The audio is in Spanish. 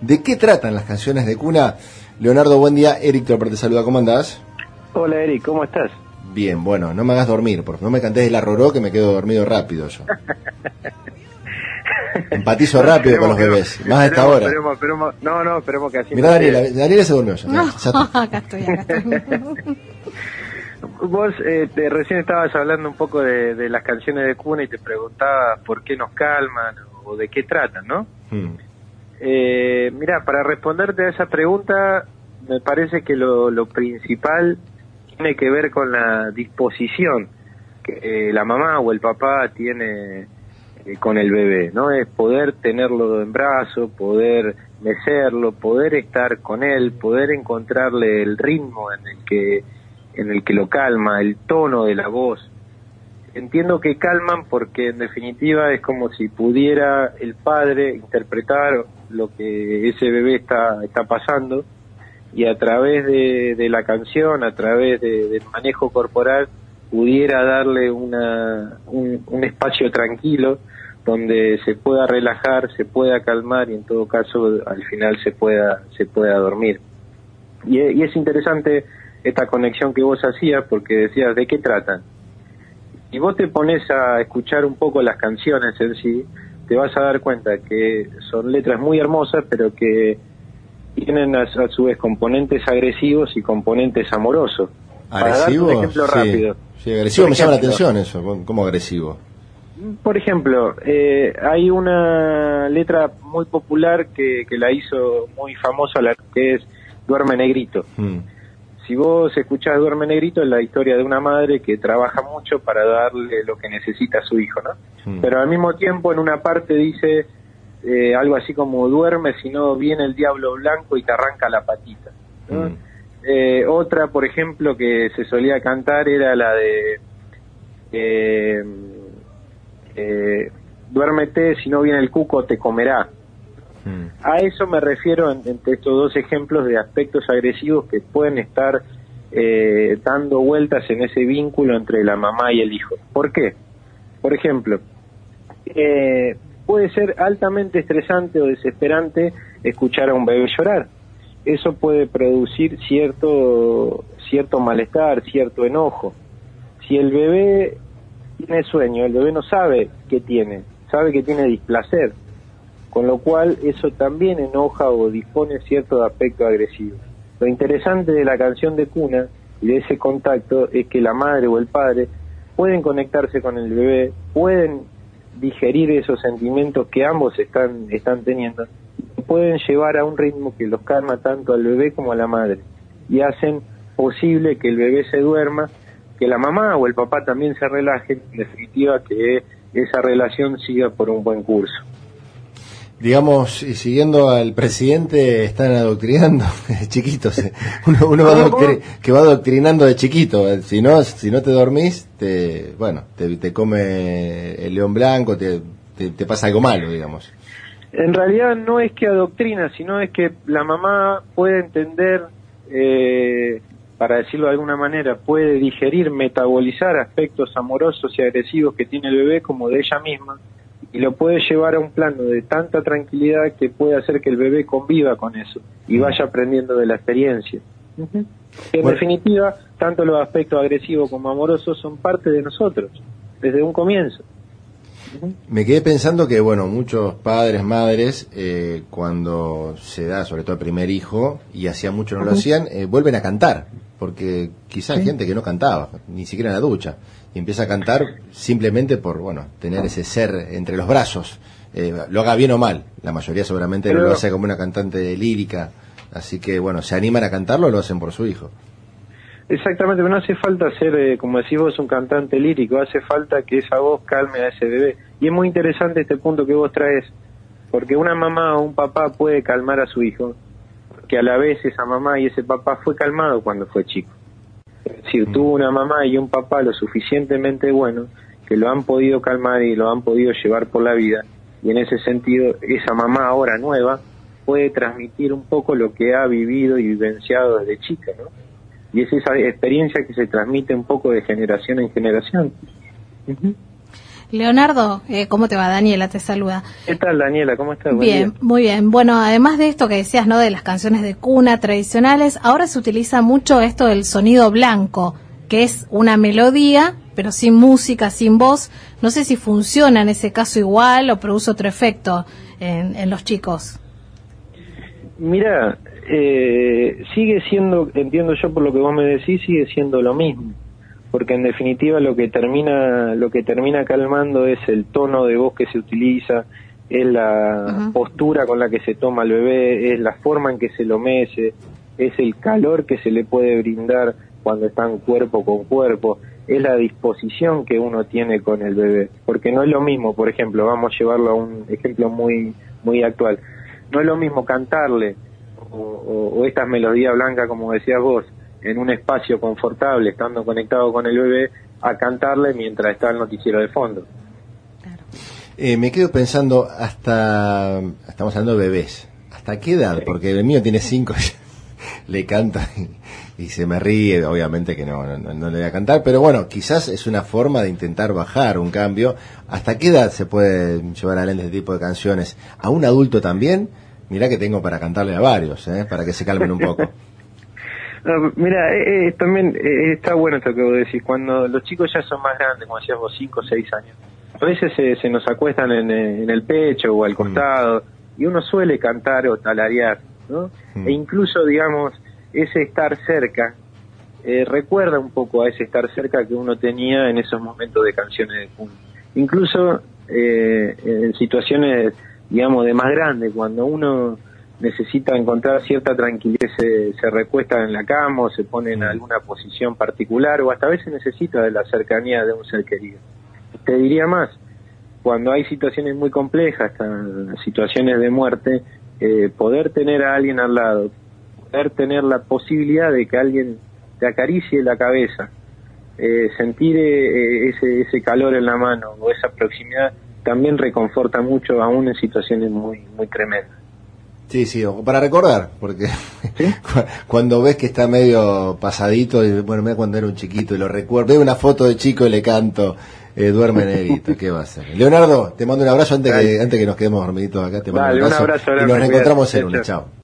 ¿De qué tratan las canciones de cuna? Leonardo, buen día. Eric Tropper te saluda, ¿cómo andás? Hola Eric, ¿cómo estás? Bien, bueno, no me hagas dormir, porque no me cantes de la Roró, que me quedo dormido rápido yo. Empatizo rápido con los bebés, más a esta hora. Esperemos que así. Mirá, Daniela se durmió ya. No, ya acá estoy. Vos recién estabas hablando un poco de las canciones de cuna y te preguntabas por qué nos calman o de qué tratan, ¿no? Mirá, para responderte a esa pregunta, me parece que lo principal tiene que ver con la disposición que la mamá o el papá tiene con el bebé, ¿no? Es poder tenerlo en brazos, poder mecerlo, poder estar con él, poder encontrarle el ritmo en el que lo calma, el tono de la voz. Entiendo que calman porque en definitiva es como si pudiera el padre interpretar lo que ese bebé está pasando, y a través de la canción, a través del manejo corporal, pudiera darle un espacio tranquilo donde se pueda relajar, se pueda calmar y en todo caso al final se pueda dormir. Y es interesante esta conexión que vos hacías, porque decías, ¿de qué tratan? Si vos te pones a escuchar un poco las canciones en sí, te vas a dar cuenta que son letras muy hermosas, pero que tienen a su vez componentes agresivos y componentes amorosos. Para darte un ejemplo rápido. Sí, agresivo me llama la atención eso. ¿Cómo agresivo? Por ejemplo, hay una letra muy popular que la hizo muy famosa, que es Duerme Negrito. Si vos escuchás Duerme Negrito, es la historia de una madre que trabaja mucho para darle lo que necesita a su hijo, ¿no? Pero al mismo tiempo en una parte dice algo así como: duerme, si no viene el diablo blanco y te arranca la patita, ¿no? Otra, por ejemplo, que se solía cantar era la de duérmete, si no viene el cuco te comerá. A eso me refiero entre estos dos ejemplos de aspectos agresivos que pueden estar dando vueltas en ese vínculo entre la mamá y el hijo. ¿Por qué? Por ejemplo, puede ser altamente estresante o desesperante escuchar a un bebé llorar. Eso puede producir cierto malestar, cierto enojo. Si el bebé tiene sueño, el bebé no sabe qué tiene, sabe que tiene displacer, con lo cual eso también enoja o dispone cierto aspecto agresivo. Lo interesante de la canción de cuna y de ese contacto es que la madre o el padre pueden conectarse con el bebé, pueden digerir esos sentimientos que ambos están teniendo, y pueden llevar a un ritmo que los calma tanto al bebé como a la madre, y hacen posible que el bebé se duerma, que la mamá o el papá también se relajen, en definitiva que esa relación siga por un buen curso. Digamos, y siguiendo al presidente, están adoctrinando chiquitos. Uno que va adoctrinando de chiquito. Si no te dormís, te come el león blanco, te pasa algo malo, digamos. En realidad no es que adoctrina, sino es que la mamá puede entender, para decirlo de alguna manera, puede digerir, metabolizar aspectos amorosos y agresivos que tiene el bebé como de ella misma, y lo puede llevar a un plano de tanta tranquilidad que puede hacer que el bebé conviva con eso y vaya aprendiendo de la experiencia. En definitiva, tanto los aspectos agresivos como amorosos son parte de nosotros, desde un comienzo. Me quedé pensando que, muchos padres, madres, cuando se da, sobre todo el primer hijo, y hacía mucho no lo hacían, vuelven a cantar, porque quizá hay gente que no cantaba, ni siquiera en la ducha, y empieza a cantar simplemente por, tener ese ser entre los brazos, lo haga bien o mal, la mayoría seguramente lo hace como una cantante lírica, así que, se animan a cantarlo o lo hacen por su hijo. Exactamente, pero no hace falta ser, como decís vos, un cantante lírico, hace falta que esa voz calme a ese bebé. Y es muy interesante este punto que vos traes, porque una mamá o un papá puede calmar a su hijo, que a la vez esa mamá y ese papá fue calmado cuando fue chico. Es decir, tuvo una mamá y un papá lo suficientemente bueno que lo han podido calmar y lo han podido llevar por la vida, y en ese sentido esa mamá ahora nueva puede transmitir un poco lo que ha vivido y vivenciado desde chica, ¿no? Y es esa experiencia que se transmite un poco de generación en generación. Leonardo, ¿cómo te va? Daniela te saluda. ¿Qué tal, Daniela? ¿Cómo estás? Bien, muy bien. Bueno, además de esto que decías, ¿no? De las canciones de cuna tradicionales, ahora se utiliza mucho esto del sonido blanco, que es una melodía, pero sin música, sin voz. No sé si funciona en ese caso igual o produce otro efecto en los chicos. Mira, sigue siendo, entiendo yo por lo que vos me decís, sigue siendo lo mismo. Porque en definitiva lo que termina calmando es el tono de voz que se utiliza, es la postura con la que se toma el bebé, es la forma en que se lo mece, es el calor que se le puede brindar cuando están cuerpo con cuerpo, es la disposición que uno tiene con el bebé, porque no es lo mismo, por ejemplo, vamos a llevarlo a un ejemplo muy actual, no es lo mismo cantarle o estas melodías blancas como decías vos, en un espacio confortable, estando conectado con el bebé, a cantarle mientras está el noticiero de fondo. Claro. Me quedo pensando estamos hablando de bebés, ¿hasta qué edad? Porque el mío tiene 5, le canta y se me ríe, obviamente que no le voy a cantar, pero bueno, quizás es una forma de intentar bajar un cambio. ¿Hasta qué edad se puede llevar adelante este tipo de canciones? ¿A un adulto también? Mirá que tengo para cantarle a varios, para que se calmen un poco. No, mira, también está bueno esto que vos decís, cuando los chicos ya son más grandes, como decías vos, 5 o 6 años, a veces se nos acuestan en el pecho o al costado, y uno suele cantar o talarear, ¿no? E incluso, digamos, ese estar cerca, recuerda un poco a ese estar cerca que uno tenía en esos momentos de canciones de cuna. Incluso en situaciones, digamos, de más grande, cuando uno necesita encontrar cierta tranquilidad, se recuesta en la cama o se pone en alguna posición particular, o hasta a veces necesita de la cercanía de un ser querido. Te diría más, cuando hay situaciones muy complejas, situaciones de muerte, poder tener a alguien al lado, poder tener la posibilidad de que alguien te acaricie la cabeza, sentir ese calor en la mano o esa proximidad, también reconforta mucho aún en situaciones muy tremendas. Sí, para recordar, porque ¿sí? Cuando ves que está medio pasadito, y bueno, mira cuando era un chiquito y lo recuerdo, veo una foto de chico y le canto, duerme negrito, ¿qué va a hacer? Leonardo, te mando un abrazo antes que nos quedemos dormiditos acá, te mando un abrazo un abrazo y nos reencontramos en una, chao.